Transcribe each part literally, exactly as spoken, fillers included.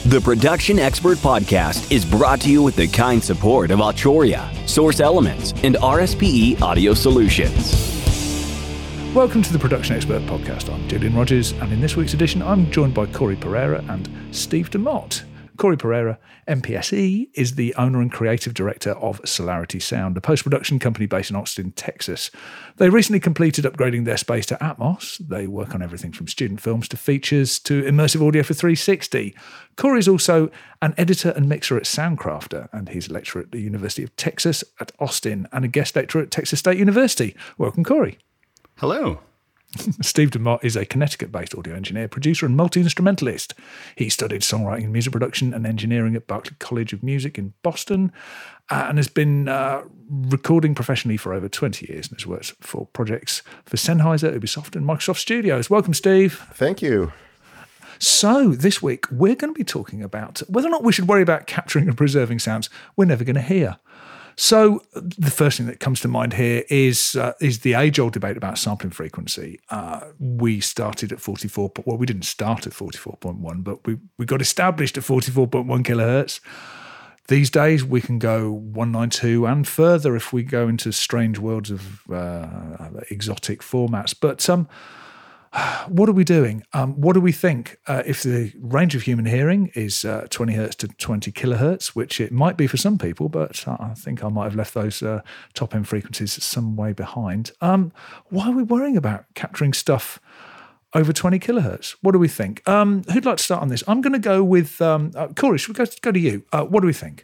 The Production Expert Podcast is brought to you with the kind support of Altroria, Source Elements, and R S P E Audio Solutions. Welcome to the Production Expert Podcast. I'm Julian Rogers, and in this week's edition, I'm joined by Corey Pereira and Steve DeMott. Corey Pereira, M P S E, is the owner and creative director of Solarity Sound, a post-production company based in Austin, Texas. They recently completed upgrading their space to Atmos. They work on everything from student films to features to immersive audio for three sixty. Corey's also an editor and mixer at Soundcrafter, and he's a lecturer at the University of Texas at Austin and a guest lecturer at Texas State University. Welcome, Corey. Hello. Steve DeMott is a Connecticut-based audio engineer, producer, and multi-instrumentalist. He studied songwriting, music production, and engineering at Berklee College of Music in Boston, uh, and has been uh, recording professionally for over twenty years, and has worked for projects for Sennheiser, Ubisoft, and Microsoft Studios. Welcome, Steve. Thank you. So this week, we're going to be talking about whether or not we should worry about capturing and preserving sounds we're never going to hear. So the first thing that comes to mind here is uh, is the age-old debate about sampling frequency. Uh, we started at forty-four. Well, we didn't start at forty-four point one, but we, we got established at forty-four point one kilohertz. These days, we can go one ninety-two and further if we go into strange worlds of uh, exotic formats. But um, what are we doing? Um, what do we think? Uh, if the range of human hearing is uh, twenty hertz to twenty kilohertz, which it might be for some people, but I think I might have left those uh, top-end frequencies some way behind. Um, why are we worrying about capturing stuff over twenty kilohertz? What do we think? Um, who'd like to start on this? I'm going to go with um, uh, Corey. Should we go, go to you? Uh, what do we think?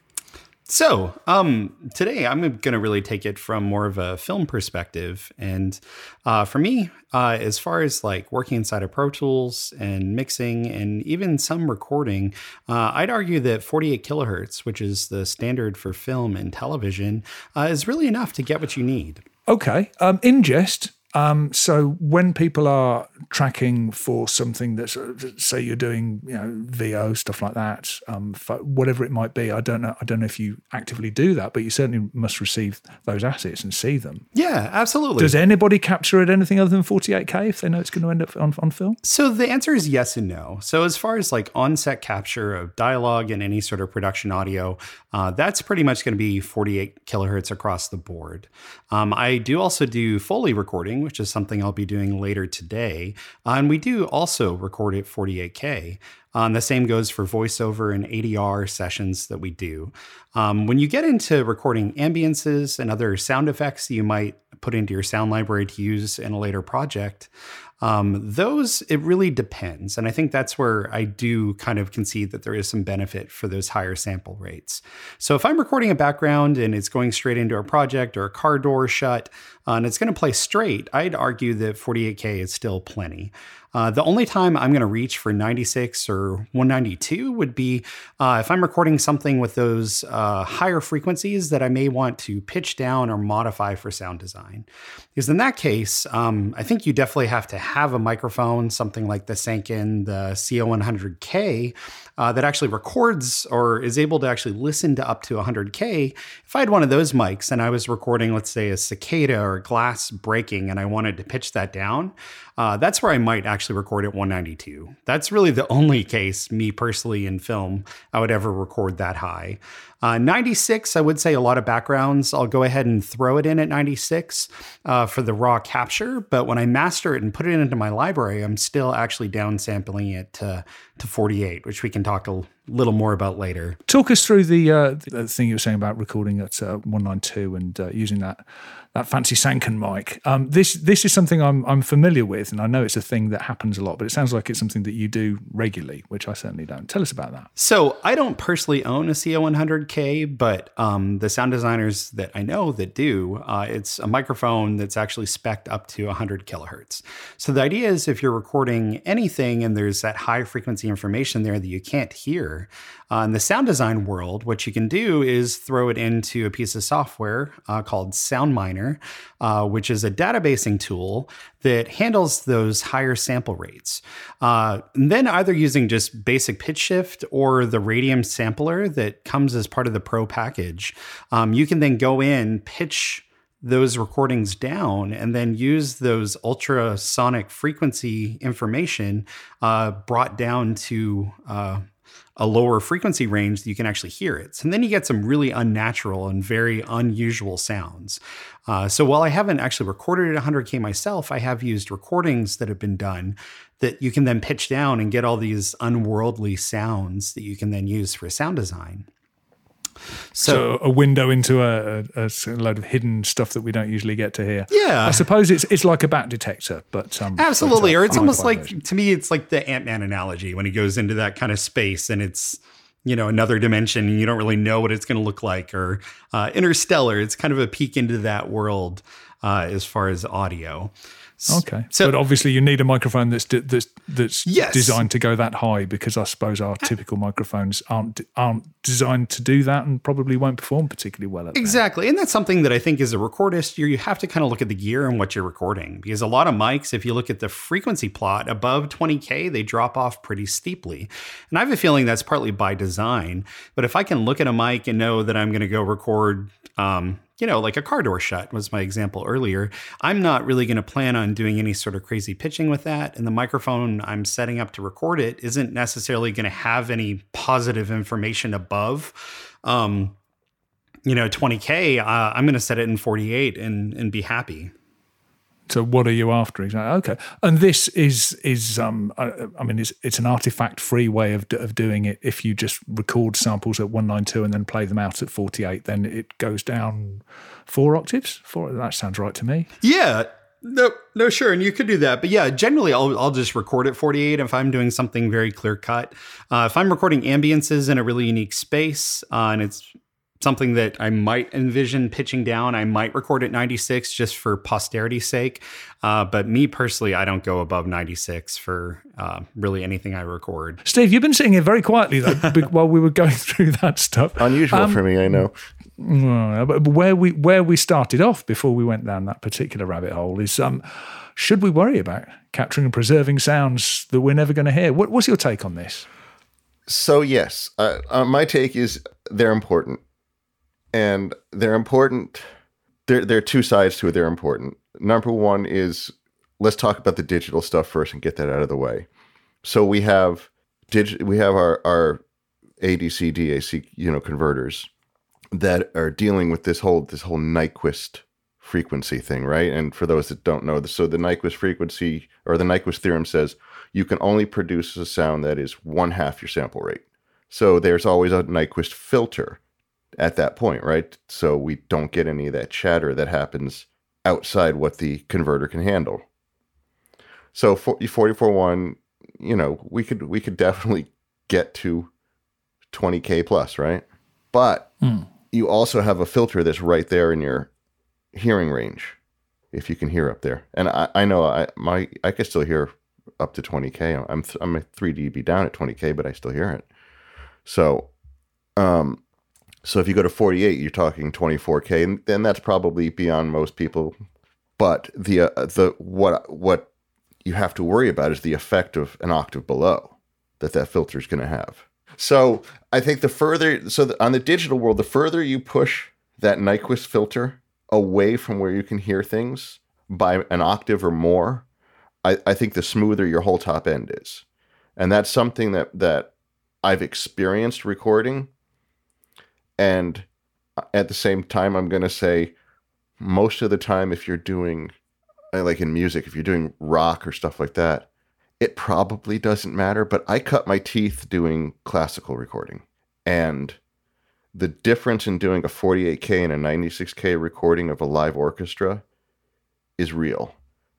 So um, today I'm going to really take it from more of a film perspective. And uh, for me, uh, as far as like working inside of Pro Tools and mixing and even some recording, uh, I'd argue that forty-eight kilohertz, which is the standard for film and television, uh, is really enough to get what you need. Okay. Um, ingest. Um, so when people are tracking for something that's, say you're doing, you know, V O, stuff like that, um, whatever it might be, I don't know. I don't know if you actively do that, but you certainly must receive those assets and see them. Yeah, absolutely. Does anybody capture it anything other than forty-eight K if they know it's going to end up on, on film? So the answer is yes and no. So as far as like on-set capture of dialogue and any sort of production audio, uh, that's pretty much going to be forty-eight kilohertz across the board. Um, I do also do Foley recording, which is something I'll be doing later today. Uh, and we do also record at forty-eight K. Um, the same goes for voiceover and A D R sessions that we do. Um, when you get into recording ambiances and other sound effects that you might put into your sound library to use in a later project, um, those, it really depends. And I think that's where I do kind of concede that there is some benefit for those higher sample rates. So if I'm recording a background and it's going straight into a project or a car door shut, uh, and it's going to play straight, I'd argue that forty-eight K is still plenty. Uh, the only time I'm going to reach for ninety-six or one ninety-two would be uh, if I'm recording something with those uh, higher frequencies that I may want to pitch down or modify for sound design. Because in that case, um, I think you definitely have to have a microphone, something like the Sanken, the C O one hundred K, uh, that actually records or is able to actually listen to up to one hundred K. If I had one of those mics and I was recording, let's say, a cicada or glass breaking and I wanted to pitch that down, uh, that's where I might actually record at one ninety-two. That's really the only case, me personally in film, I would ever record that high. Uh, ninety-six, I would say a lot of backgrounds, I'll go ahead and throw it in at ninety-six uh, for the raw capture. But when I master it and put it into my library, I'm still actually downsampling it to, to forty-eight, which we can talk a little more about later. Talk us through the, uh, the thing you were saying about recording at uh, one ninety-two and uh, using that that fancy Sanken mic. Um, this this is something I'm I'm familiar with, and I know it's a thing that happens a lot, but it sounds like it's something that you do regularly, which I certainly don't. Tell us about that. So I don't personally own a C O one hundred K, but um, the sound designers that I know that do, uh, it's a microphone that's actually spec'd up to one hundred kilohertz. So the idea is if you're recording anything and there's that high frequency information there that you can't hear, uh, in the sound design world, what you can do is throw it into a piece of software uh, called SoundMiner, uh, which is a databasing tool that handles those higher sample rates. Uh, and then either using just basic pitch shift or the Radium sampler that comes as part of the Pro package, um, you can then go in, pitch those recordings down, and then use those ultrasonic frequency information uh, brought down to uh, a lower frequency range, you can actually hear it. And then you get some really unnatural and very unusual sounds. Uh, so while I haven't actually recorded at one hundred K myself, I have used recordings that have been done that you can then pitch down and get all these unworldly sounds that you can then use for sound design. So, so a window into a, a, a load of hidden stuff that we don't usually get to hear. Yeah. I suppose it's it's like a bat detector, but um, absolutely. But, uh, or it's almost like, those. to me, it's like the Ant-Man analogy when he goes into that kind of space and it's, you know, another dimension and you don't really know what it's going to look like. Or uh, Interstellar, it's kind of a peek into that world uh, as far as audio. Okay, so, but obviously you need a microphone that's de- that's that's yes. designed to go that high, because I suppose our typical microphones aren't aren't designed to do that and probably won't perform particularly well at exactly. that. And that's something that I think as a recordist, you you have to kind of look at the gear and what you're recording, because a lot of mics, if you look at the frequency plot above twenty K, they drop off pretty steeply. And I have a feeling that's partly by design. But if I can look at a mic and know that I'm going to go record, um, you know, like a car door shut was my example earlier, I'm not really going to plan on doing any sort of crazy pitching with that. And the microphone I'm setting up to record it isn't necessarily going to have any positive information above, um, you know, twenty K. Uh, I'm going to set it in forty-eight and, and be happy. So what are you after exactly? Okay, and this is is um I, I mean it's it's an artifact-free way of of doing it. If you just record samples at one ninety-two and then play them out at forty-eight, then it goes down four octaves. Four. That sounds right to me. Yeah. No, no, sure, and you could do that, but yeah, generally I'll I'll just record at forty-eight if I'm doing something very clear cut. Uh, if I'm recording ambiences in a really unique space, uh, and it's something that I might envision pitching down, I might record at ninety-six just for posterity's sake. Uh, but me personally, I don't go above ninety-six for uh, really anything I record. Steve, you've been sitting here very quietly though while we were going through that stuff. Unusual um, for me, I know. Well, but where we where we started off before we went down that particular rabbit hole is um, should we worry about capturing and preserving sounds that we're never going to hear? What, what's your take on this? So yes, uh, uh, my take is they're important. And they're important. There, there are two sides to it. They're important. Number one is, let's talk about the digital stuff first and get that out of the way. So we have dig, we have our, our A D C, D A C, you know, converters that are dealing with this whole this whole Nyquist frequency thing, right? And for those that don't know, so the Nyquist frequency or the Nyquist theorem says you can only produce a sound that is one half your sample rate. So there's always a Nyquist filter at that point, right? So we don't get any of that chatter that happens outside what the converter can handle. So forty-four one, you know, we could we could definitely get to twenty K plus, right? But mm. you also have a filter that's right there in your hearing range, if you can hear up there. And I, I know I my I can still hear up to twenty K. I'm I'm a three D B down at twenty K, but I still hear it. So, um. So if you go to forty-eight, you're talking twenty-four K, and then that's probably beyond most people. But the uh, the what what you have to worry about is the effect of an octave below that that filter is going to have. So I think the further, so the, on the digital world, the further you push that Nyquist filter away from where you can hear things by an octave or more, I, I think the smoother your whole top end is. And that's something that that I've experienced recording. And at the same time, I'm going to say most of the time, if you're doing, like in music, if you're doing rock or stuff like that, it probably doesn't matter. But I cut my teeth doing classical recording. And the difference in doing a forty-eight K and a ninety-six K recording of a live orchestra is real.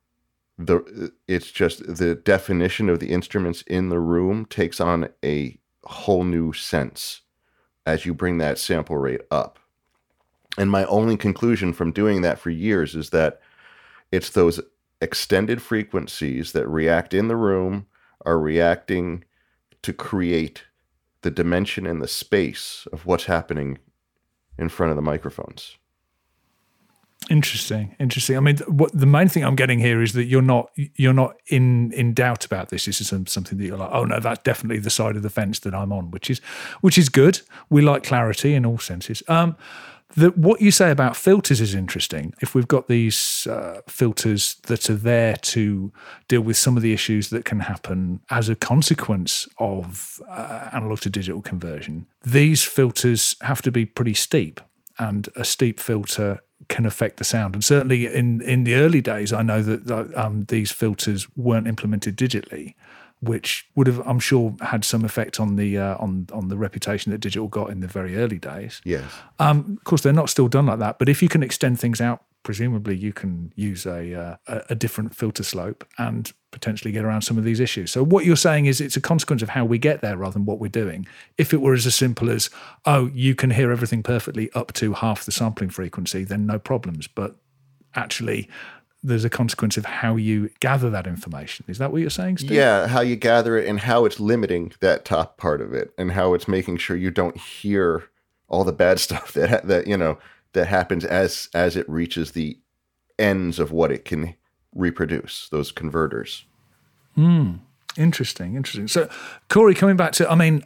The It's just the definition of the instruments in the room takes on a whole new sense as you bring that sample rate up. And my only conclusion from doing that for years is that it's those extended frequencies that react in the room are reacting to create the dimension and the space of what's happening in front of the microphones. Interesting, interesting. I mean, what the main thing I'm getting here is that you're not you're not in in doubt about this. This is something that you're like, oh no, that's definitely the side of the fence that I'm on, which is which is good. We like clarity in all senses. Um, The, what you say about filters is interesting. If we've got these uh, filters that are there to deal with some of the issues that can happen as a consequence of uh, analog to digital conversion, these filters have to be pretty steep, and a steep filter can affect the sound. And certainly in, in the early days, I know that um, these filters weren't implemented digitally, which would have, I'm sure, had some effect on the uh, on on the reputation that digital got in the very early days. Yes. Um, of course, they're not still done like that, but if you can extend things out, presumably you can use a, uh, a a different filter slope and potentially get around some of these issues. So what you're saying is it's a consequence of how we get there rather than what we're doing. If it were as simple as, oh, you can hear everything perfectly up to half the sampling frequency, then no problems. But actually, there's a consequence of how you gather that information. Is that what you're saying, Steve? Yeah, how you gather it and how it's limiting that top part of it, and how it's making sure you don't hear all the bad stuff that that you know that happens as as it reaches the ends of what it can reproduce, those converters. Hmm. Interesting, interesting. So, Corey, coming back to, I mean,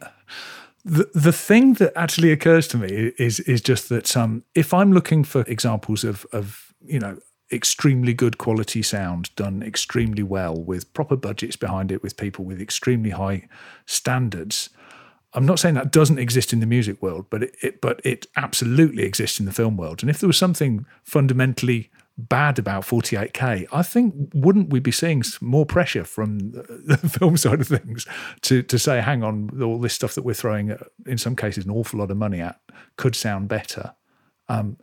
the the thing that actually occurs to me is is just that um, if I'm looking for examples of of you know. extremely good quality sound done extremely well with proper budgets behind it, with people with extremely high standards. I'm not saying that doesn't exist in the music world, but it, it but it absolutely exists in the film world. And if there was something fundamentally bad about forty-eight K, I think wouldn't we be seeing more pressure from the film side of things to to say, hang on, all this stuff that we're throwing, in some cases, an awful lot of money at could sound better. Um,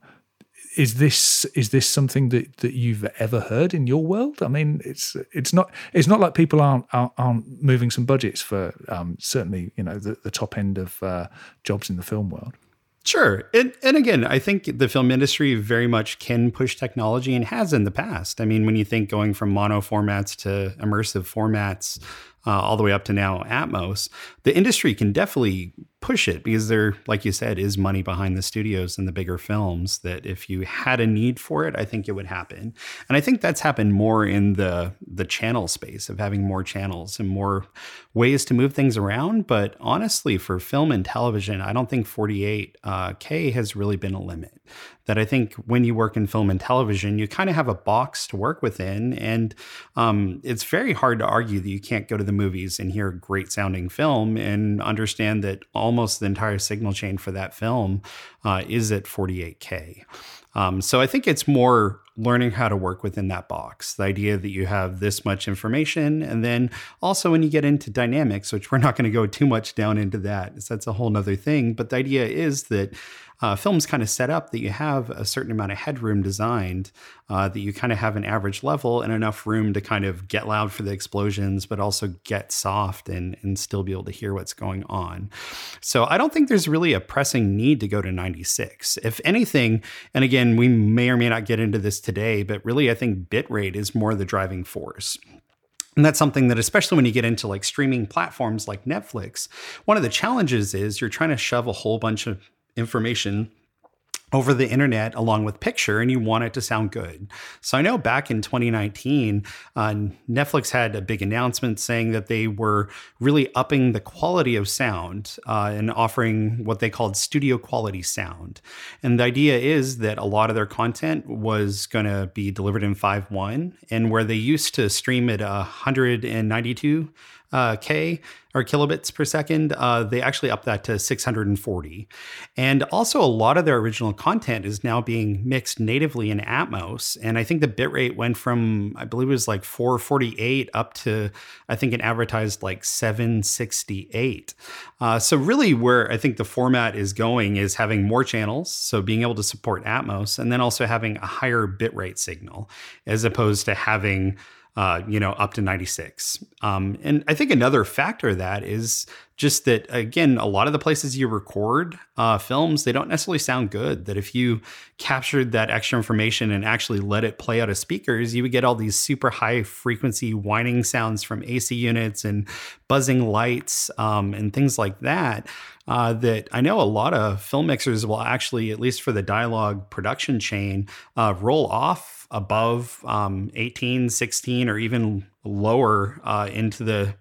Is this is this something that, that you've ever heard in your world? I mean, it's it's not it's not like people aren't aren't, aren't moving some budgets for um, certainly you know the, the top end of uh, jobs in the film world. Sure. And, and again, I think the film industry very much can push technology and has in the past. I mean, when you think going from mono formats to immersive formats, uh, all the way up to now Atmos, the industry can definitely push it because there, like you said, is money behind the studios and the bigger films that if you had a need for it, I think it would happen. And I think that's happened more in the the channel space of having more channels and more ways to move things around. But honestly, for film and television, I don't think forty-eight K has really been a limit. That I think when you work in film and television, you kind of have a box to work within. And um, it's very hard to argue that you can't go to the movies and hear great sounding film and understand that almost the entire signal chain for that film uh, is at forty-eight K. Um, so I think it's more learning how to work within that box. The idea that you have this much information. And then also when you get into dynamics, which we're not going to go too much down into that, so that's a whole nother thing. But the idea is that Uh, film's kind of set up that you have a certain amount of headroom designed, uh, that you kind of have an average level and enough room to kind of get loud for the explosions, but also get soft and, and still be able to hear what's going on. So I don't think there's really a pressing need to go to ninety-six. If anything, and again, we may or may not get into this today, but really I think bitrate is more the driving force. And that's something that, especially when you get into like streaming platforms like Netflix, one of the challenges is you're trying to shove a whole bunch of information over the internet along with picture, and you want it to sound good. So I know back in twenty nineteen, uh, Netflix had a big announcement saying that they were really upping the quality of sound uh, and offering what they called studio quality sound. And the idea is that a lot of their content was going to be delivered in five one, and where they used to stream at one hundred ninety-two Uh, K or kilobits per second, uh, they actually upped that to six hundred forty. And also a lot of their original content is now being mixed natively in Atmos. And I think the bitrate went from, I believe it was like four forty-eight up to, I think it advertised like seven sixty-eight. Uh, so really where I think the format is going is having more channels. So being able to support Atmos, and then also having a higher bitrate signal as opposed to having Uh, you know, up to ninety-six. Um, and I think another factor of that is just that, again, a lot of the places you record uh, films, they don't necessarily sound good. That if you captured that extra information and actually let it play out of speakers, you would get all these super high frequency whining sounds from A C units and buzzing lights um, and things like that. Uh, that I know a lot of film mixers will actually, at least for the dialogue production chain, uh, roll off above um, eighteen, sixteen, or even lower uh, into the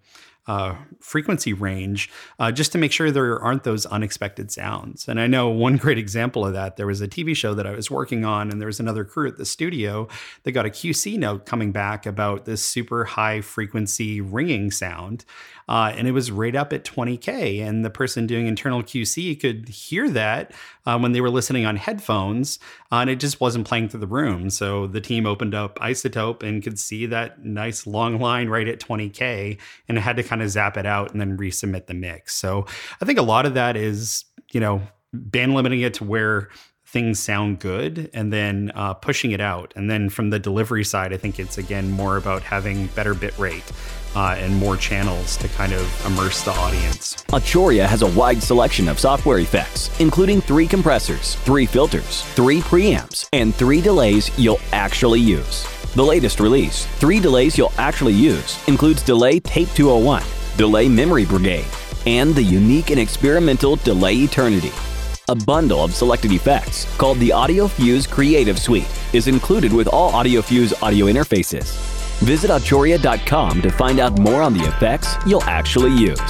uh, frequency range, uh, just to make sure there aren't those unexpected sounds. And I know one great example of that, there was a T V show that I was working on, and there was another crew at the studio that got a Q C note coming back about this super high frequency ringing sound. Uh, and it was right up at twenty K. And the person doing internal Q C could hear that uh, when they were listening on headphones, uh, and it just wasn't playing through the room. So the team opened up iZotope and could see that nice long line right at twenty K, and had to kind of zap it out and then resubmit the mix. So I think a lot of that is, you know, band limiting it to where things sound good, and then uh, pushing it out. And then from the delivery side, I think it's, again, more about having better bit rate uh, and more channels to kind of immerse the audience. Arturia has a wide selection of software effects, including three compressors, three filters, three preamps, and three delays you'll actually use. The latest release, Three Delays You'll Actually Use, includes Delay Tape two oh one, Delay Memory Brigade, and the unique and experimental Delay Eternity. A bundle of selected effects, called the AudioFuse Creative Suite, is included with all AudioFuse audio interfaces. Visit Arturia dot com to find out more on the effects you'll actually use.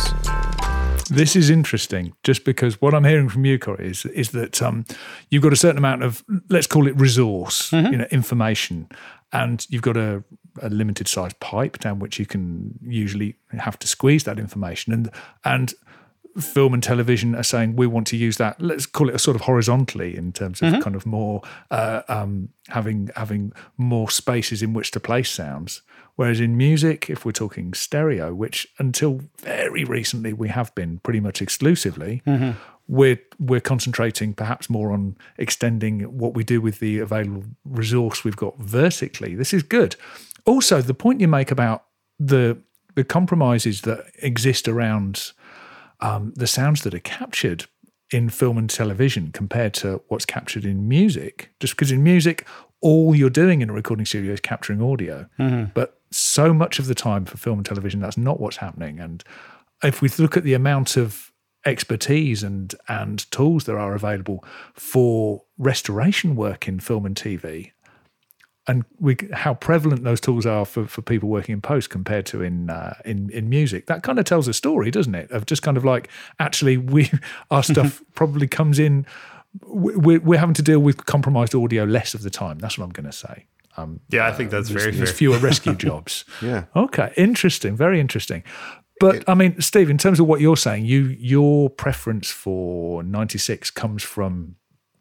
This is interesting, just because what I'm hearing from you, Corey, is is that um, you've got a certain amount of, let's call it resource, mm-hmm. you know, information, and you've got a, a limited sized pipe down which you can usually have to squeeze that information, and and. Film and television are saying we want to use that. Let's call it a sort of horizontally in terms of mm-hmm. kind of more uh, um, having having more spaces in which to place sounds. Whereas in music, if we're talking stereo, which until very recently we have been pretty much exclusively, mm-hmm. we're we're concentrating perhaps more on extending what we do with the available resource we've got vertically. This is good. Also, the point you make about the the compromises that exist around Um, the sounds that are captured in film and television compared to what's captured in music. Just because in music, all you're doing in a recording studio is capturing audio. Mm-hmm. But so much of the time for film and television, that's not what's happening. And if we look at the amount of expertise and, and tools that are available for restoration work in film and T V, and we, how prevalent those tools are for, for people working in post compared to in uh, in in music, that kind of tells a story, doesn't it? Of just kind of like, actually, we our stuff probably comes in. We're, we're having to deal with compromised audio less of the time. That's what I'm going to say. Um, yeah, I think that's uh, very there's, fair. There's fewer rescue jobs. Yeah. Okay. Interesting. Very interesting. But it, I mean, Steve, in terms of what you're saying, you your preference for ninety-six comes from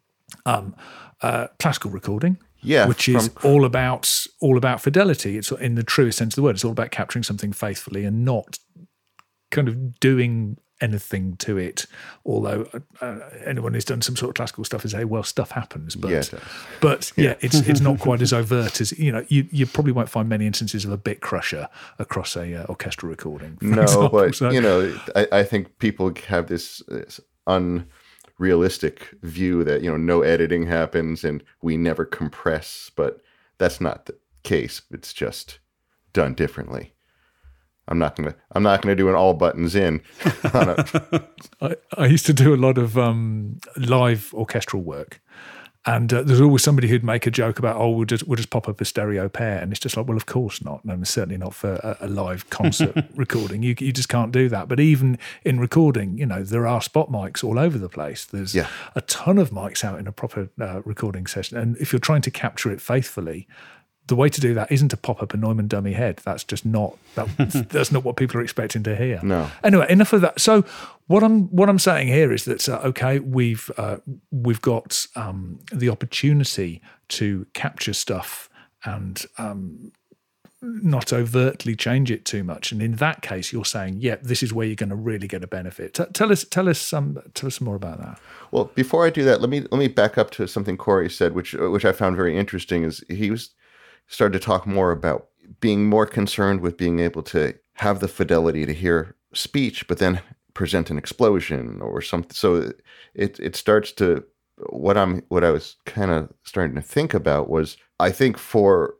um, uh, classical recording. Yeah, which is from, all about all about fidelity. It's in the truest sense of the word. It's all about capturing something faithfully and not kind of doing anything to it. Although uh, anyone who's done some sort of classical stuff is say, well, stuff happens. But yeah, but yeah, yeah it's it's not quite as overt as, you know. You you probably won't find many instances of a bit crusher across a uh, orchestral recording. No, example. but So, you know, I, I think people have this, this un. realistic view that, you know, no editing happens and we never compress, but that's not the case. It's just done differently. I'm not gonna I'm not gonna do an all buttons in. On a... I, I used to do a lot of um, live orchestral work, and uh, there's always somebody who'd make a joke about, oh, we'll just we'll just pop up a stereo pair, and it's just like, well, of course not, and certainly not for a, a live concert recording. You you just can't do that. But even in recording, you know, there are spot mics all over the place. There's yeah. a ton of mics out in a proper uh, recording session, and if you're trying to capture it faithfully, the way to do that isn't to pop up a Neumann dummy head. That's just not that, that's not what people are expecting to hear. No. Anyway, enough of that. So what I'm what I'm saying here is that uh, okay, we've uh, we've got um, the opportunity to capture stuff and um, not overtly change it too much. And in that case, you're saying, yeah, this is where you're going to really get a benefit. T- tell us tell us some tell us some more about that. Well, before I do that, let me let me back up to something Corey said, which which I found very interesting. Is he was. started to talk more about being more concerned with being able to have the fidelity to hear speech, but then present an explosion or something. So it it starts to, what I'm what I was kind of starting to think about was, I think for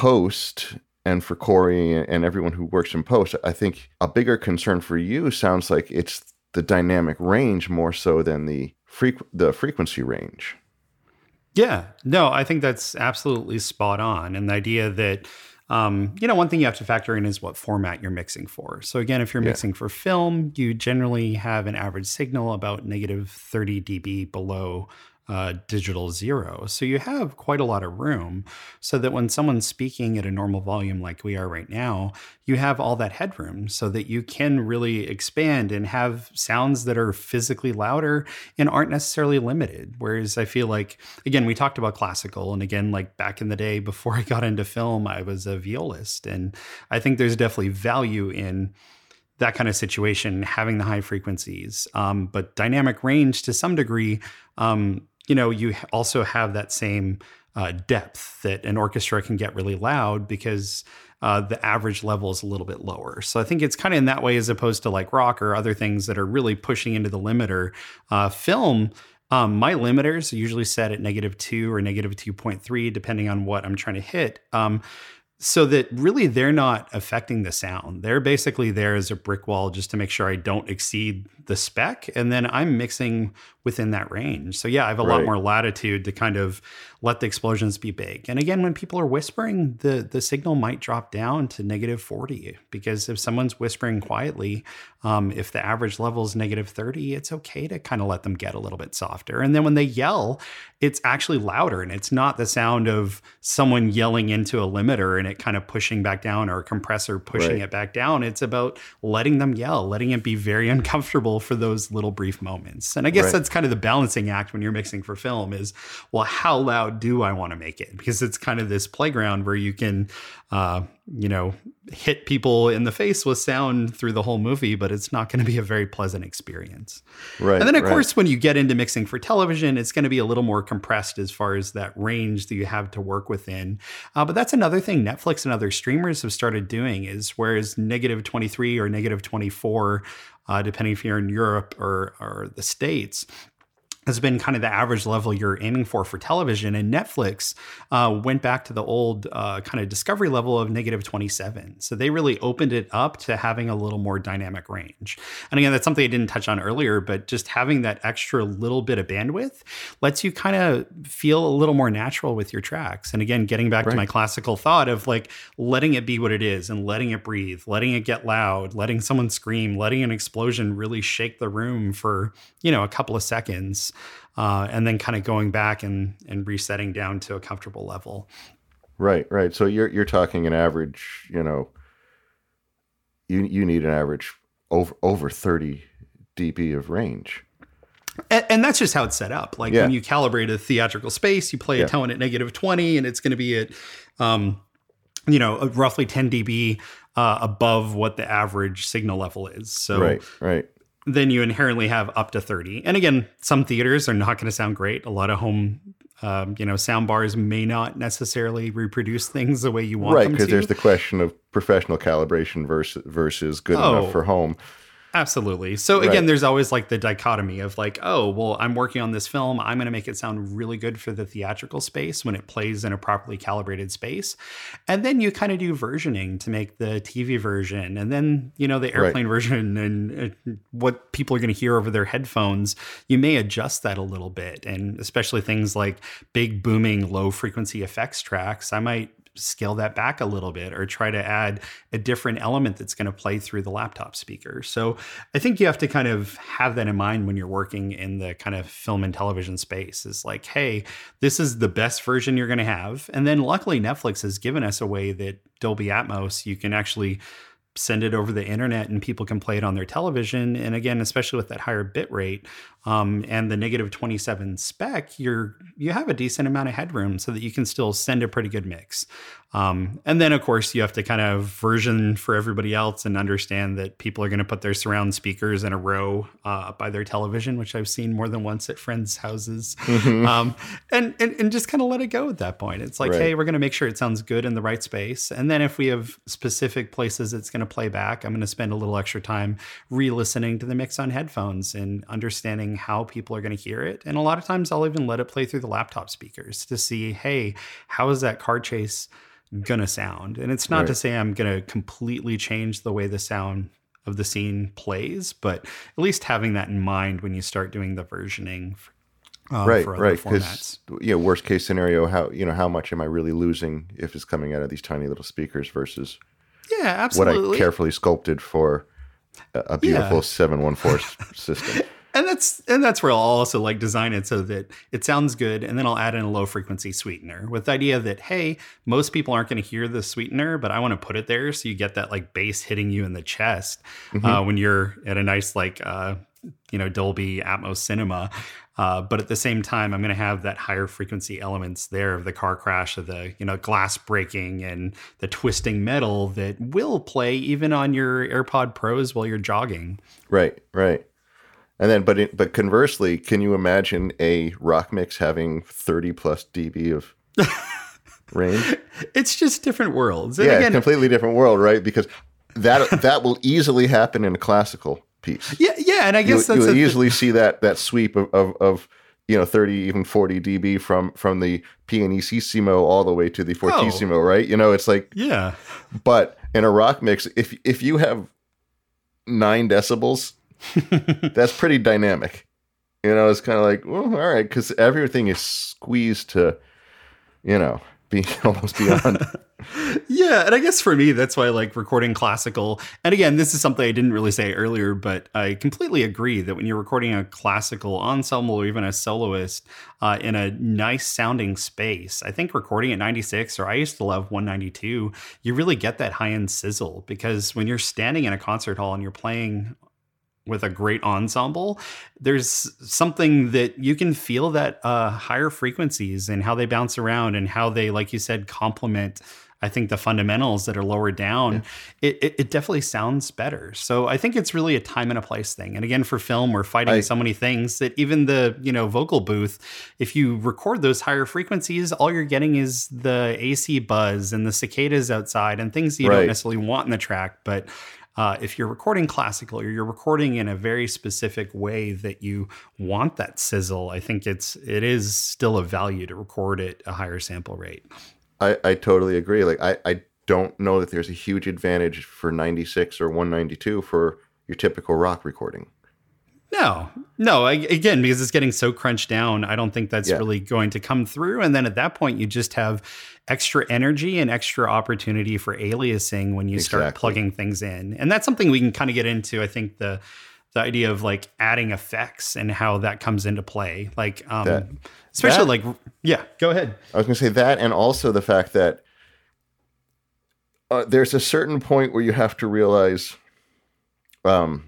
post and for Corey and everyone who works in post, I think a bigger concern for you sounds like it's the dynamic range more so than the frequ- the frequency range. Yeah, no, I think that's absolutely spot on. And the idea that Um, you know, one thing you have to factor in is what format you're mixing for. So again, if you're Yeah. mixing for film, you generally have an average signal about negative thirty decibels below uh, digital zero. So you have quite a lot of room so that when someone's speaking at a normal volume like we are right now, you have all that headroom so that you can really expand and have sounds that are physically louder and aren't necessarily limited. Whereas I feel like, again, we talked about classical. And again, like back in the day before I got into film, I was a violist. And I think there's definitely value in that kind of situation, having the high frequencies. Um, but dynamic range to some degree, um, you know, you also have that same uh, depth that an orchestra can get really loud because uh, the average level is a little bit lower. So I think it's kind of in that way as opposed to like rock or other things that are really pushing into the limiter. Uh, film, um, my limiters are usually set at negative two or negative two point three, depending on what I'm trying to hit. Um, So that really they're not affecting the sound. They're basically there as a brick wall just to make sure I don't exceed the spec. And then I'm mixing within that range. So yeah, I have a lot Right. more latitude to kind of let the explosions be big. And again, when people are whispering, the, the signal might drop down to negative forty because if someone's whispering quietly, um, if the average level is negative thirty, it's okay to kind of let them get a little bit softer. And then when they yell, it's actually louder and it's not the sound of someone yelling into a limiter and it kind of pushing back down or a compressor pushing Right. it back down. It's about letting them yell, letting it be very uncomfortable for those little brief moments. And I guess Right. that's kind of the balancing act when you're mixing for film is, well, how loud do I want to make it? Because it's kind of this playground where you can, uh, you know, hit people in the face with sound through the whole movie, but it's not going to be a very pleasant experience. Right. And then, of right. course, when you get into mixing for television, it's going to be a little more compressed as far as that range that you have to work within. Uh, but that's another thing Netflix and other streamers have started doing is whereas negative twenty-three or negative twenty-four, uh, depending if you're in Europe or, or the States, has been kind of the average level you're aiming for for television. And Netflix uh, went back to the old uh, kind of discovery level of negative twenty-seven. So they really opened it up to having a little more dynamic range. And again, that's something I didn't touch on earlier, but just having that extra little bit of bandwidth lets you kind of feel a little more natural with your tracks. And again, getting back Right. to my classical thought of like letting it be what it is and letting it breathe, letting it get loud, letting someone scream, letting an explosion really shake the room for, you know, a couple of seconds. Uh, and then kind of going back and, and resetting down to a comfortable level. Right, right. So you're you're talking an average, you know, you you need an average over over thirty dB of range. And, and that's just how it's set up. Like Yeah. when you calibrate a theatrical space, you play Yeah. a tone at negative twenty and it's going to be at, um, you know, roughly ten dB uh, above what the average signal level is. So Right, right. then you inherently have up to thirty. And again, some theaters are not going to sound great. A lot of home, um, you know, sound bars may not necessarily reproduce things the way you want Right, them to. because there's the question of professional calibration versus versus good Oh. enough for home. Absolutely. So again, Right. there's always like the dichotomy of like, oh, well, I'm working on this film. I'm going to make it sound really good for the theatrical space when it plays in a properly calibrated space. And then you kind of do versioning to make the T V version and then, you know, the airplane version and uh, what people are going to hear over their headphones. You may adjust that a little bit. And especially things like big booming low frequency effects tracks, I might scale that back a little bit or try to add a different element that's going to play through the laptop speaker. So I think you have to kind of have that in mind when you're working in the kind of film and television space is like, hey, this is the best version you're going to have. And then luckily Netflix has given us a way that Dolby Atmos, you can actually send it over the internet and people can play it on their television. And again, especially with that higher bit rate um, and the negative twenty-seven spec, you're you have a decent amount of headroom so that you can still send a pretty good mix. Um, and then, of course, you have to kind of version for everybody else and understand that people are going to put their surround speakers in a row uh, by their television, which I've seen more than once at friends' houses. Mm-hmm. Um, and, and and just kind of let it go at that point. It's like, Right. hey, we're going to make sure it sounds good in the right space. And then if we have specific places it's going to play back, I'm going to spend a little extra time re-listening to the mix on headphones and understanding how people are going to hear it. And a lot of times I'll even let it play through the laptop speakers to see, hey, how is that car chase gonna sound? And it's not Right. to say I'm gonna completely change the way the sound of the scene plays, but at least having that in mind when you start doing the versioning. uh, right, for other right. formats. Because you know, worst case scenario, how you know how much am I really losing if it's coming out of these tiny little speakers versus Yeah, absolutely. what I carefully sculpted for a, a beautiful Yeah. seven one four system. And that's and that's where I'll also like design it so that it sounds good, and then I'll add in a low frequency sweetener with the idea that, hey, most people aren't going to hear the sweetener, but I want to put it there so you get that like bass hitting you in the chest Mm-hmm. uh, when you're at a nice like uh, you know Dolby Atmos cinema. Uh, but at the same time, I'm going to have that higher frequency elements there of the car crash, of the you know glass breaking and the twisting metal that will play even on your AirPod Pros while you're jogging. Right, right. And then, but it, but conversely, can you imagine a rock mix having thirty plus dB of range? It's just different worlds. And Yeah, again, completely different world, right? Because that that will easily happen in a classical piece. yeah, yeah, and I You, guess that's you'll a- easily see that that sweep of, of, of you know thirty, even forty dB from from the pianissimo all the way to the fortissimo, right? You know, it's like, yeah, but in a rock mix, if if you have nine decibels, that's pretty dynamic. You know, it's kind of like, well, all right, because everything is squeezed to, you know, be almost beyond. yeah. And I guess for me, that's why I like recording classical. And again, this is something I didn't really say earlier, but I completely agree that when you're recording a classical ensemble or even a soloist uh, in a nice sounding space, I think recording at ninety-six, or I used to love one ninety-two, you really get that high end sizzle, because when you're standing in a concert hall and you're playing with a great ensemble, there's something that you can feel, that uh, higher frequencies and how they bounce around and how they, like you said, complement, I think, the fundamentals that are lower down. Yeah. It, it, it definitely sounds better. So I think it's really a time and a place thing. And again, for film, we're fighting I, so many things that even the, you know, vocal booth, if you record those higher frequencies, all you're getting is the A C buzz and the cicadas outside and things you right. don't necessarily want in the track. But Uh, if you're recording classical, or you're recording in a very specific way that you want that sizzle, I think it's it is still a value to record at a higher sample rate. I, I totally agree. Like I, I don't know that there's a huge advantage for ninety-six or one ninety-two for your typical rock recording. No, no. I, again, because it's getting so crunched down, I don't think that's yeah. really going to come through. And then at that point, you just have extra energy and extra opportunity for aliasing when you exactly. start plugging things in. And that's something we can kind of get into. I think the the idea of like adding effects and how that comes into play. Like, um, that, especially that, like, yeah, go ahead. I was going to say that, and also the fact that uh, there's a certain point where you have to realize um,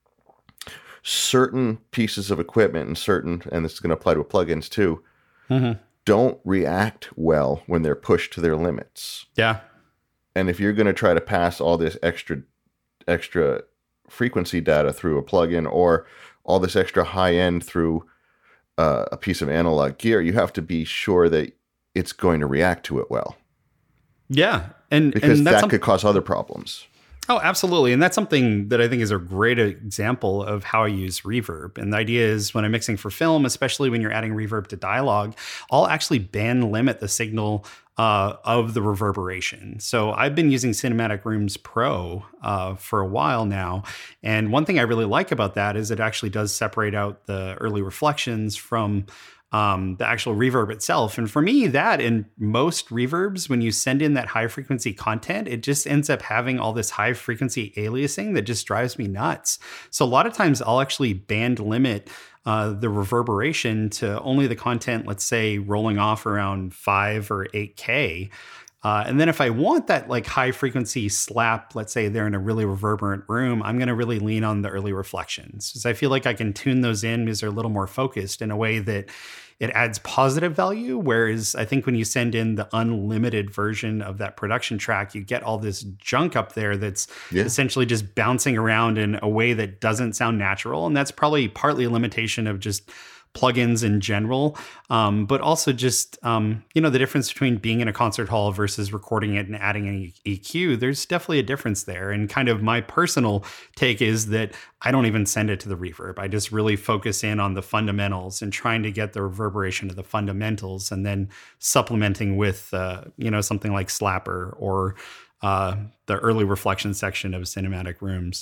certain pieces of equipment and certain, and this is going to apply to plugins too, mm-hmm. don't react well when they're pushed to their limits. Yeah. And if you're going to try to pass all this extra extra frequency data through a plugin, or all this extra high end through uh, a piece of analog gear, you have to be sure that it's going to react to it well. Yeah. And because and that's that some- could cause other problems. Oh, absolutely. And that's something that I think is a great example of how I use reverb. And the idea is when I'm mixing for film, especially when you're adding reverb to dialogue, I'll actually band limit the signal uh, of the reverberation. So I've been using Cinematic Rooms Pro uh, for a while now. And one thing I really like about that is it actually does separate out the early reflections from Um, the actual reverb itself. And for me, that in most reverbs, when you send in that high frequency content, it just ends up having all this high frequency aliasing that just drives me nuts. So a lot of times I'll actually band limit uh, the reverberation to only the content, let's say, rolling off around five or eight K. Uh, and then if I want that like high frequency slap, let's say they're in a really reverberant room, I'm going to really lean on the early reflections, because I feel like I can tune those in because they're a little more focused in a way that it adds positive value. Whereas I think when you send in the unlimited version of that production track, you get all this junk up there that's yeah. essentially just bouncing around in a way that doesn't sound natural. And that's probably partly a limitation of just plugins in general, um, but also just, um, you know, the difference between being in a concert hall versus recording it and adding an E Q. There's definitely a difference there. And kind of my personal take is that I don't even send it to the reverb. I just really focus in on the fundamentals and trying to get the reverberation of the fundamentals, and then supplementing with, uh, you know, something like Slapper or uh, the early reflection section of Cinematic Rooms.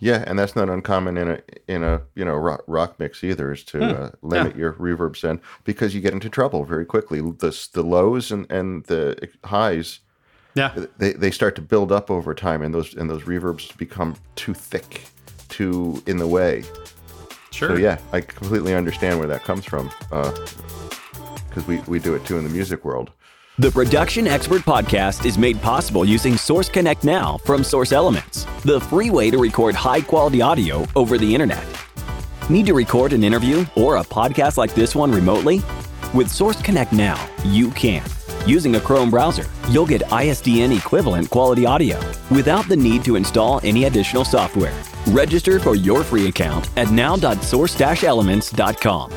Yeah, and that's not uncommon in a in a you know rock, rock mix either, is to Hmm. uh, limit Yeah. your reverb send, because you get into trouble very quickly. The the lows and, and the highs, Yeah. they, they start to build up over time, and those and those reverbs become too thick, too in the way. Sure. So yeah, I completely understand where that comes from, because we we do it too in the music world. The Production Expert Podcast is made possible using Source Connect Now from Source Elements, the free way to record high-quality audio over the internet. Need to record an interview or a podcast like this one remotely? With Source Connect Now, you can. Using a Chrome browser, you'll get I S D N equivalent quality audio without the need to install any additional software. Register for your free account at now dot source dash elements dot com.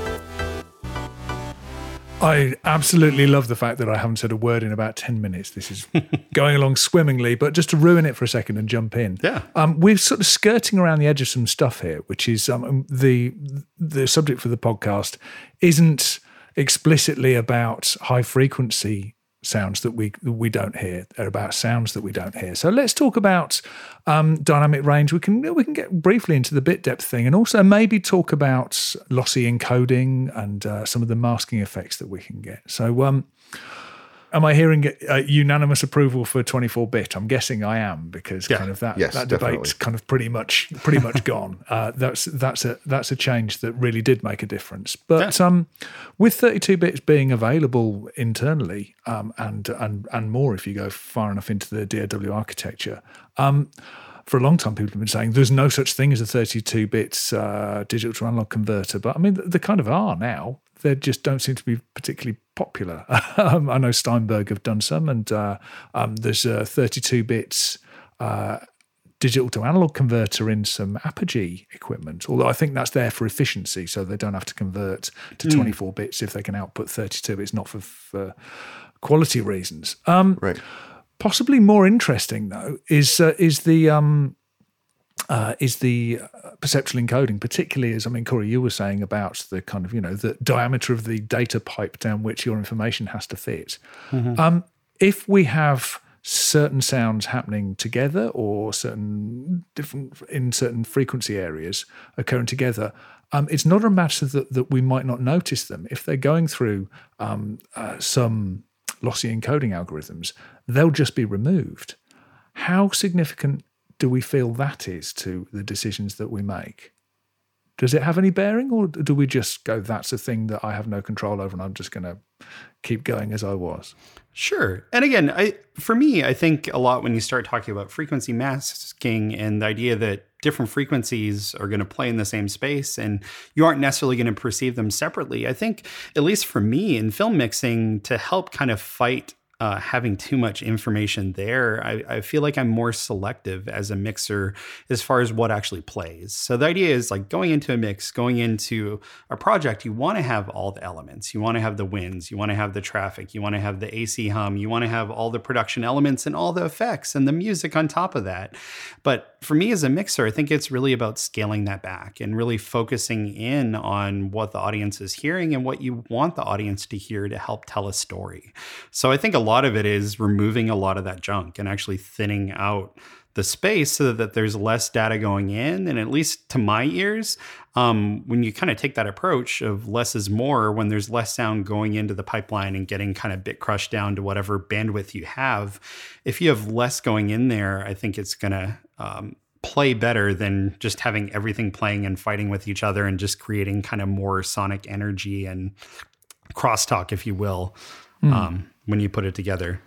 I absolutely love the fact that I haven't said a word in about ten minutes. This is going along swimmingly, but just to ruin it for a second and jump in. Yeah. Um, we're sort of skirting around the edge of some stuff here, which is um, the the subject for the podcast isn't explicitly about high frequency sounds that we we don't hear. They're about sounds that we don't hear. So let's talk about um, dynamic range. We can we can get briefly into the bit depth thing, and also maybe talk about lossy encoding and uh, some of the masking effects that we can get. So, um, am I hearing uh, unanimous approval for twenty-four bit? I'm guessing I am, because Yeah. kind of that Yes, that definitely. debate's kind of pretty much pretty much gone. Uh, that's that's a that's a change that really did make a difference. But Yeah. um, with thirty-two bits being available internally, um, and and and more if you go far enough into the D A W architecture. Um, for a long time, people have been saying there's no such thing as a thirty-two bit uh, digital to analog converter, but I mean, they kind of are now. They just don't seem to be particularly popular. um, I know Steinberg have done some, and uh, um, there's a thirty-two bits uh, digital to analog converter in some Apogee equipment, although I think that's there for efficiency, so they don't have to convert to twenty-four bits if they can output thirty-two. It's not for, for quality reasons. Um, Right. Possibly more interesting though is uh, is the um, uh, is the uh, perceptual encoding, particularly as I mean, Corey, you were saying about the kind of you know the diameter of the data pipe down which your information has to fit. Um, if we have certain sounds happening together, or certain different in certain frequency areas occurring together, um, it's not a matter that, that we might not notice them. If they're going through um, uh, some lossy encoding algorithms, they'll just be removed. How significant do we feel that is to the decisions that we make? Does it have any bearing, or do we just go, that's a thing that I have no control over and I'm just going to keep going as I was? Sure. And again, I for me, I think a lot when you start talking about frequency masking and the idea that different frequencies are going to play in the same space and you aren't necessarily going to perceive them separately. I think, at least for me in film mixing, to help kind of fight Uh, having too much information there, I, I feel like I'm more selective as a mixer as far as what actually plays. So the idea is like going into a mix, going into a project, you want to have all the elements. You want to have the winds, you want to have the traffic, you want to have the A C hum, you want to have all the production elements and all the effects and the music on top of that. But for me as a mixer, I think it's really about scaling that back and really focusing in on what the audience is hearing and what you want the audience to hear to help tell a story. So I think a lot of it is removing a lot of that junk and actually thinning out the space so that there's less data going in. And at least to my ears, um, when you kind of take that approach of less is more, when there's less sound going into the pipeline and getting kind of bit crushed down to whatever bandwidth you have, if you have less going in there, I think it's going to um, play better than just having everything playing and fighting with each other and just creating kind of more sonic energy and crosstalk, if you will, mm. um, when you put it together.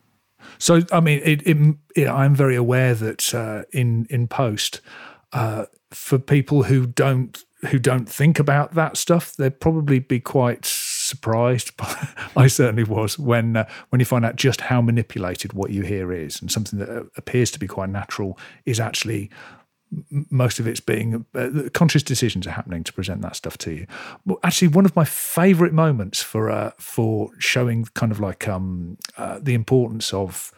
So, I mean, it, it, it, I'm very aware that uh, in in post, uh, for people who don't who don't think about that stuff, they'd probably be quite surprised. I certainly was when uh, when you find out just how manipulated what you hear is, and something that appears to be quite natural is actually most of it's being uh, conscious decisions are happening to present that stuff to you. Well, actually, one of my favourite moments for uh, for showing kind of like um, uh, the importance of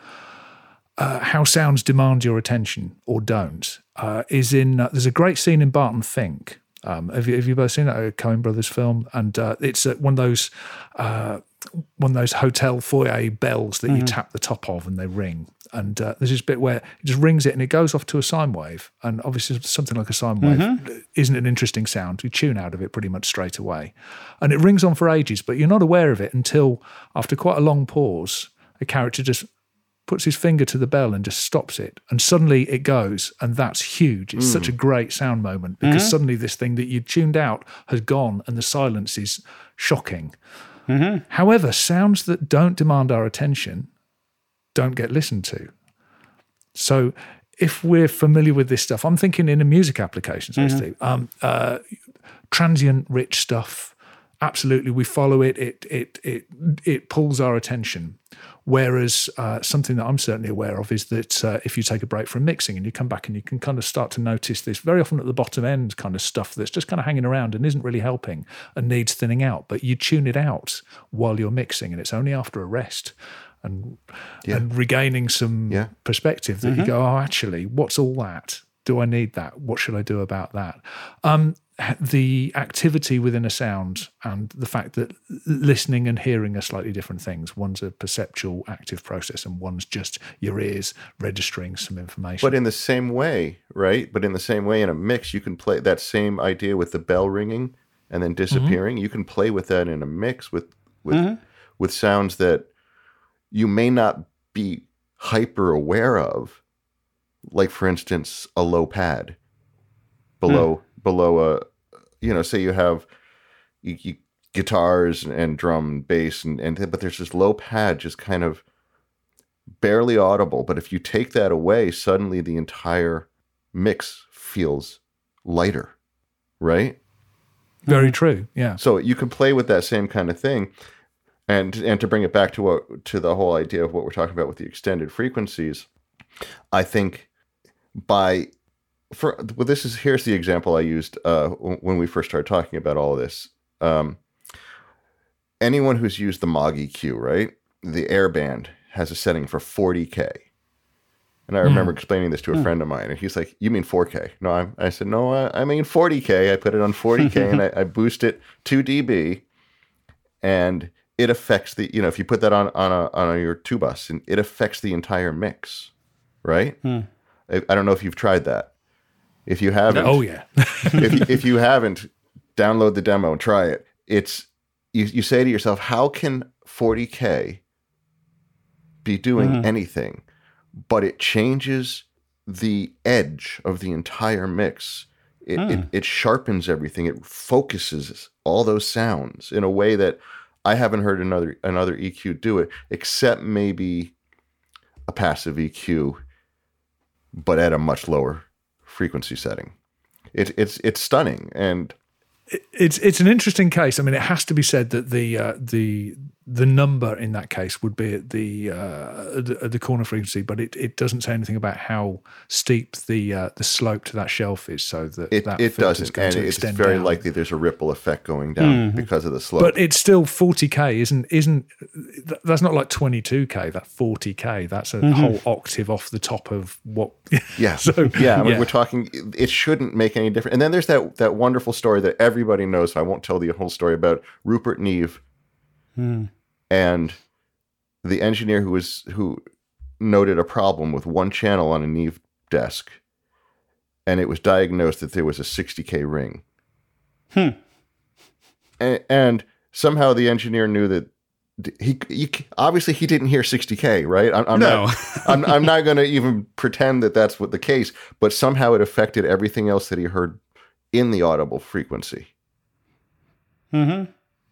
uh, how sounds demand your attention or don't uh, is in uh, there's a great scene in Barton Fink. Um, have you have you both seen that, a Coen Brothers film? And uh, it's uh, one of those. Uh, one of those hotel foyer bells that Mm-hmm. you tap the top of and they ring. And uh, there's this bit where it just rings it and it goes off to a sine wave. And obviously something like a sine wave Mm-hmm. isn't an interesting sound. You tune out of it pretty much straight away. And it rings on for ages, but you're not aware of it until after quite a long pause, a character just puts his finger to the bell and just stops it. And suddenly it goes, and that's huge. It's mm. such a great sound moment because mm-hmm. suddenly this thing that you tuned out has gone and the silence is shocking. Mm-hmm. However, sounds that don't demand our attention don't get listened to. So if we're familiar with this stuff, I'm thinking in a music application, so mm-hmm. um, uh, transient rich stuff, absolutely, we follow it, it, it, it, it pulls our attention. Whereas uh, something that I'm certainly aware of is that uh, if you take a break from mixing and you come back and you can kind of start to notice this very often at the bottom end kind of stuff that's just kind of hanging around and isn't really helping and needs thinning out, but you tune it out while you're mixing and it's only after a rest and yeah. and regaining some yeah. perspective that mm-hmm. you go, oh, actually, what's all that? Do I need that? What should I do about that? Um, the activity within a sound and the fact that listening and hearing are slightly different things. One's a perceptual, active process, and one's just your ears registering some information. But in the same way, right? But in the same way, in a mix, you can play that same idea with the bell ringing and then disappearing. Mm-hmm. You can play with that in a mix with with mm-hmm. with sounds that you may not be hyper aware of, like, for instance, a low pad below mm. below a, you know, say you have you, you, guitars and drum and bass, and, and but there's this low pad just kind of barely audible. But if you take that away, suddenly the entire mix feels lighter, right? Very mm. true, yeah. So you can play with that same kind of thing. And and to bring it back to what to the whole idea of what we're talking about with the extended frequencies, I think by for well, this is here's the example I used uh, when we first started talking about all of this. Um, anyone who's used the Moog E Q, right? The Airband has a setting for forty K, and I remember mm. explaining this to a mm. friend of mine, and he's like, "You mean four K?" No, I'm, I said, "No, I, I mean forty K." I put it on forty K and I, I boost it two D B, and it affects the, you know, if you put that on on a on a, your two bus, and it affects the entire mix, right? Hmm. I, I don't know if you've tried that. If you haven't, oh yeah. if you, if you haven't, download the demo and try it. It's you. You say to yourself, how can forty K be doing mm-hmm. anything? But it changes the edge of the entire mix. It, hmm. it it sharpens everything. It focuses all those sounds in a way that I haven't heard another another E Q do it, except maybe a passive E Q, but at a much lower frequency setting. It, it's it's stunning, and it, it's it's an interesting case. I mean, it has to be said that the uh, the the number in that case would be at the uh, at the, at the corner frequency, but it, it doesn't say anything about how steep the uh, the slope to that shelf is. So that it that it doesn't, and it's very down. likely there's a ripple effect going down mm-hmm. because of the slope. But it's still forty K, isn't isn't that's not like twenty-two K? That forty K, that's a mm-hmm. whole octave off the top of what. Yeah, so yeah. I mean, yeah. We're talking. It shouldn't make any difference. And then there's that that wonderful story that everybody knows. I won't tell the whole story about Rupert Neve. Hmm. And the engineer who was who noted a problem with one channel on a Neve desk, and it was diagnosed that there was a sixty K ring. Hmm. And, and somehow the engineer knew that he, he obviously he didn't hear sixty K, right? I'm, I'm no, not, I'm, I'm not going to even pretend that that's what the case. But somehow it affected everything else that he heard in the audible frequency. Mm-hmm.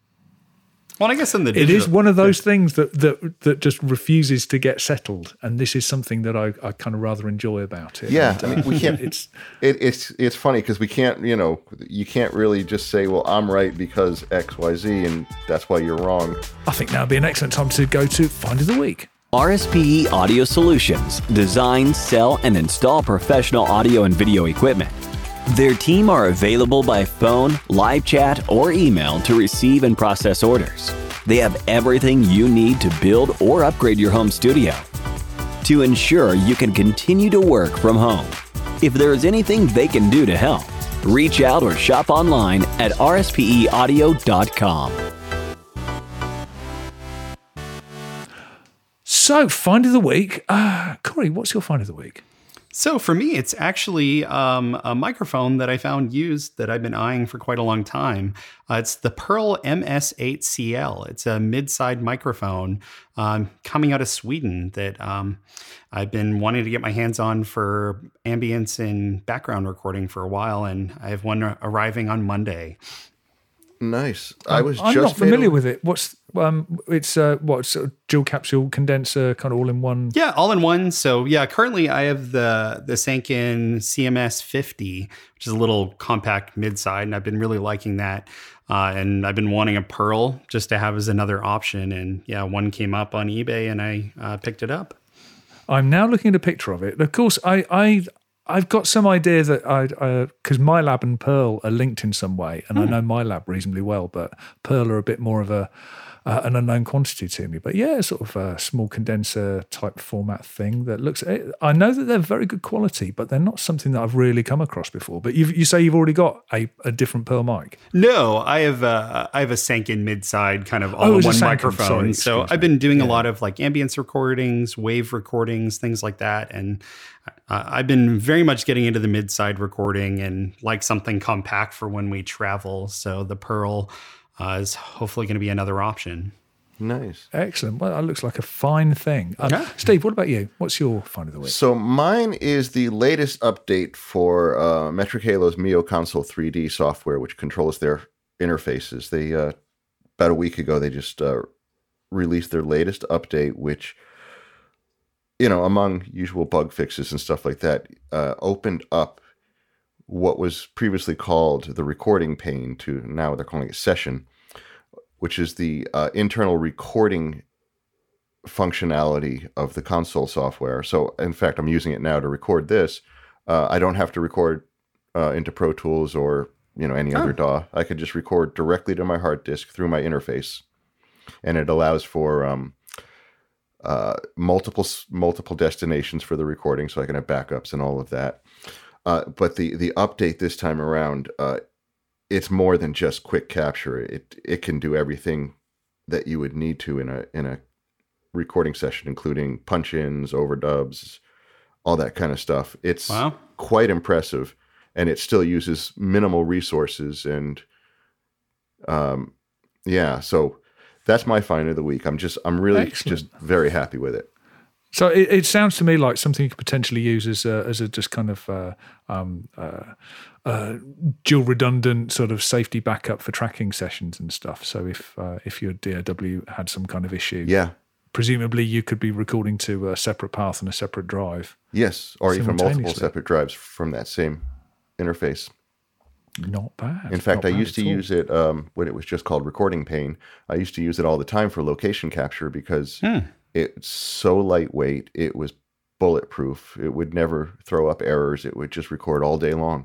Well, I guess in the digital, it is one of those yeah. things that, that that just refuses to get settled, and this is something that I, I kind of rather enjoy about it. Yeah, and, I mean, we can't. it's it, it's it's funny because we can't, you know, you can't really just say, well, I'm right because X, Y, Z, and that's why you're wrong. I think now would be an excellent time to go to Find of the Week. R S P E Audio Solutions design, sell, and install professional audio and video equipment. Their team are available by phone, live chat, or email to receive and process orders. They have everything you need to build or upgrade your home studio to ensure you can continue to work from home. If there is anything they can do to help, reach out or shop online at r s p e audio dot com. So, find of the week. Uh, Corey, what's your find of the week? So for me, it's actually um, a microphone that I found used that I've been eyeing for quite a long time. Uh, it's the Pearl M S eight C L. It's a mid-side microphone um, coming out of Sweden that um, I've been wanting to get my hands on for ambience and background recording for a while, and I have one arriving on Monday. Nice. I was I'm just not familiar made a- with it. What's um? It's uh, what sort of dual capsule condenser, kind of all in one. Yeah, all in one. So yeah, currently I have the the Sanken C M S fifty, which is a little compact mid-side, and I've been really liking that. Uh, and I've been wanting a Pearl just to have as another option. And yeah, one came up on eBay, and I uh, picked it up. I'm now looking at a picture of it. Of course, I I I've got some idea that I because MyLab and Pearl are linked in some way, and I know MyLab reasonably well, but Pearl are a bit more of a uh, an unknown quantity to me. But yeah, sort of a small condenser type format thing that looks. I know that they're very good quality, but they're not something that I've really come across before. But you you say you've already got a, a different Pearl mic. No, I have a, I have a Sanken mid-side kind of Oh, all in it's a one Sanken. microphone. Sorry, so excuse I've me. been doing a Yeah. lot of like ambience recordings, wave recordings, things like that. And uh, I've been very much getting into the mid-side recording and like something compact for when we travel. So the Pearl uh, is hopefully going to be another option. Nice. Excellent. Well, that looks like a fine thing. Um, Yeah. Steve, what about you? What's your find of the week? So mine is the latest update for uh, Metric Halo's Mio Console three D software, which controls their interfaces. They uh, about a week ago they just uh, released their latest update, which, you know, among usual bug fixes and stuff like that, uh, opened up what was previously called the recording pane to now they're calling it session, which is the uh, internal recording functionality of the console software. So, in fact, I'm using it now to record this. Uh, I don't have to record uh, into Pro Tools or you know any other D A W. I could just record directly to my hard disk through my interface, and it allows for um, uh, multiple multiple destinations for the recording, so I can have backups and all of that. Uh, but the the update this time around, uh, it's more than just quick capture. It it can do everything that you would need to in a in a recording session, including punch-ins, overdubs, all that kind of stuff. It's Wow. quite impressive, and it still uses minimal resources. And um, yeah, so that's my find of the week. I'm just I'm really Excellent. just very happy with it. So it, it sounds to me like something you could potentially use as a, as a just kind of uh, um, uh, uh, dual redundant sort of safety backup for tracking sessions and stuff. So if uh, if your D A W had some kind of issue, Yeah. presumably you could be recording to a separate path and a separate drive. Yes, or even multiple Simultaneously. separate drives from that same interface. Not bad. In fact, Not I bad used to at all. use it um, when it was just called recording pane. I used to use it all the time for location capture because it's so lightweight. It was bulletproof. It would never throw up errors. It would just record all day long.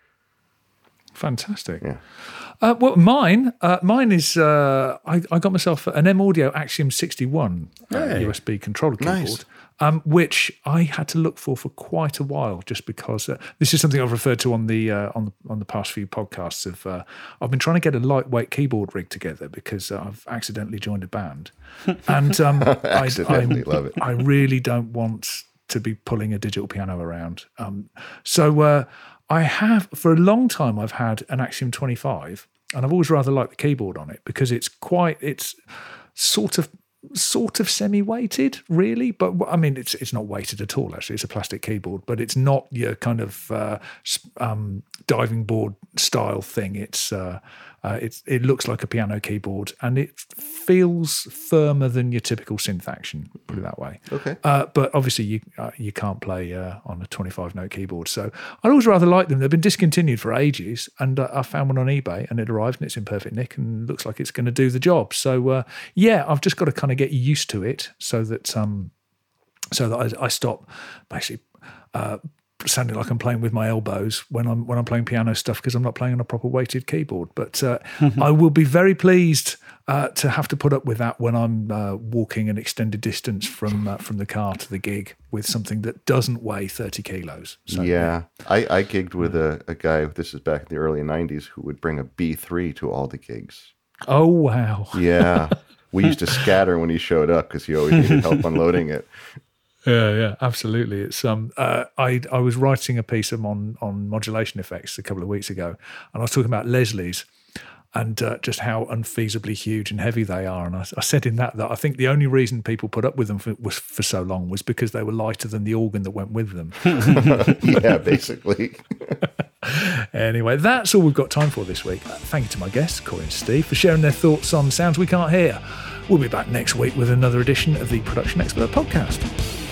Fantastic. Yeah. Uh, well, mine, uh, mine is uh, I, I got myself an M Audio Axiom sixty-one uh, Hey. U S B controller keyboard, Nice. um, which I had to look for for quite a while, just because uh, this is something I've referred to on the uh, on the on the past few podcasts. Of uh, I've been trying to get a lightweight keyboard rig together because uh, I've accidentally joined a band, and um, Accidentally, I, I, love it. I really don't want to be pulling a digital piano around. Um, so uh, I have, for a long time, I've had an Axiom twenty-five, and I've always rather liked the keyboard on it because it's quite, it's sort of, sort of semi-weighted, really. But I mean, it's it's not weighted at all. Actually, it's a plastic keyboard, but it's not your kind of uh, s- um, diving board style thing. It's uh, uh, it's it looks like a piano keyboard, and it feels firmer than your typical synth action. Put it that way. Okay. Uh, but obviously, you uh, you can't play uh, on a twenty-five note keyboard. So I always rather like them. They've been discontinued for ages, and uh, I found one on eBay, and it arrived, and it's in perfect nick, and looks like it's going to do the job. So uh, yeah, I've just got to kind of get used to it, so that um, so that I, I stop basically. Uh, sounding like I'm playing with my elbows when I'm when I'm playing piano stuff because I'm not playing on a proper weighted keyboard. But uh, I will be very pleased uh, to have to put up with that when I'm uh, walking an extended distance from uh, from the car to the gig with something that doesn't weigh thirty kilos. So, yeah. I, I gigged with a, a guy, this is back in the early nineties, who would bring a B three to all the gigs. Oh wow. Yeah. we used to scatter when he showed up because he always needed help unloading it. Yeah, yeah, absolutely. It's um, uh, I I was writing a piece on on modulation effects a couple of weeks ago, and I was talking about Leslie's and uh, just how unfeasibly huge and heavy they are. And I, I said in that that I think the only reason people put up with them for, was for so long was because they were lighter than the organ that went with them. Yeah, basically. Anyway, that's all we've got time for this week. Uh, thank you to my guests, Corey and Steve, for sharing their thoughts on sounds we can't hear. We'll be back next week with another edition of the Production Expert Podcast.